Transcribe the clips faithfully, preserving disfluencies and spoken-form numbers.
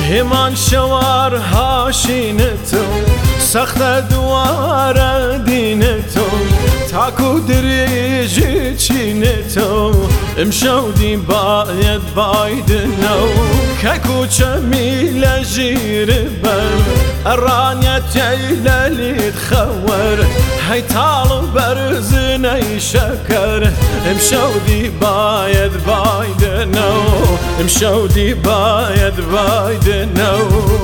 همان شوار هاشینتو سخت دوار دینتو تاکو دریجی چینتو امشودی باید بایدنو ککو چمیل جیر بر ارانیت ایلالی تخور هی تالو برزنی شکر امشودی باید بایدنو امشودی باید بایدنو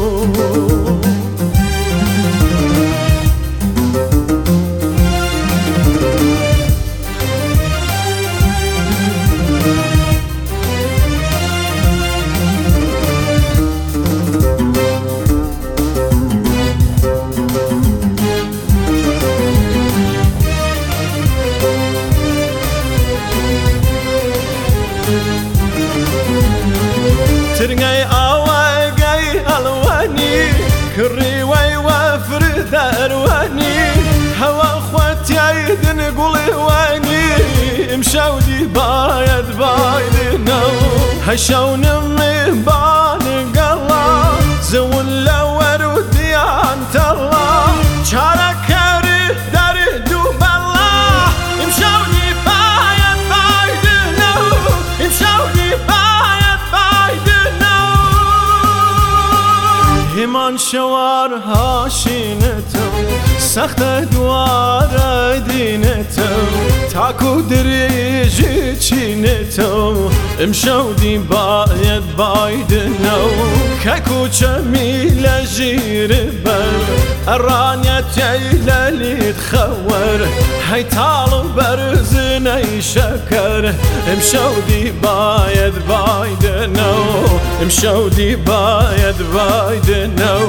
ترنجي أواجي ألواني كري وي وفرد أرواني هوا أخواتي عيد نقول واني مشاودي بايد بايد نو هشون من بان قلا زون لور ودي عن الله شارك دار دوب الله مشاودي بايد بايد نو مشاودي بايد همان شوار هاشینتو سخت دوار دینتو تاکو دریجی چینتو امشودی باید بایدنو ککو چمیل جیر بر ارانیت ایلالی تخور هی تالو برزنی شکر امشودی باید بایدنو امشودی باید بایدنو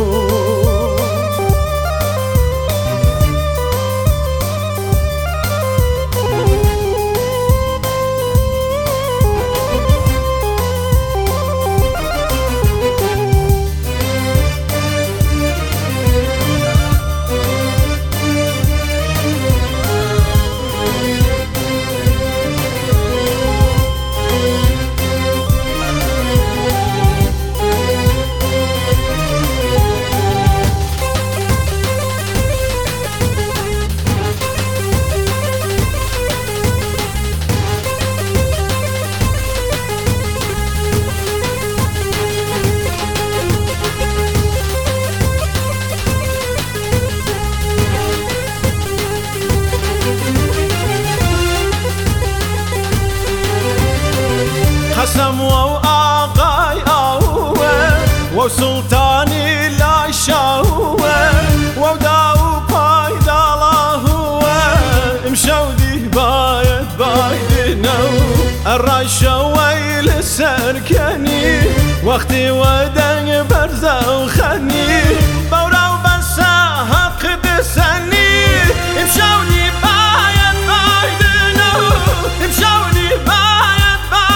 قسم و آقای آوه و سلطانی لاشاوه و داو پایدالاهوه امشودی باید بایدنو الراشوی لسرکنی وقتی ودن برزو خنی بوراو بسا حق دسنی امشودی باید بایدنو امشودی باید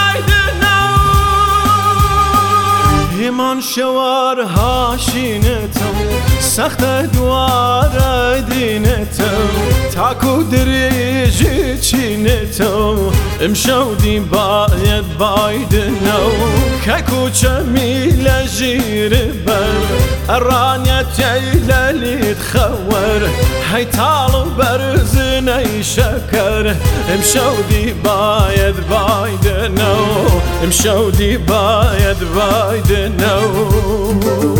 همان شوار هاشینتو سخت دوار دینتو تاکو دریجی چینتو امشودی باید بایدنو ککو چمیل جیر بر ارانیت ایلالی تخور هی تالو برزنی شکر امشودی باید بایدنو امشودی باید بایدنو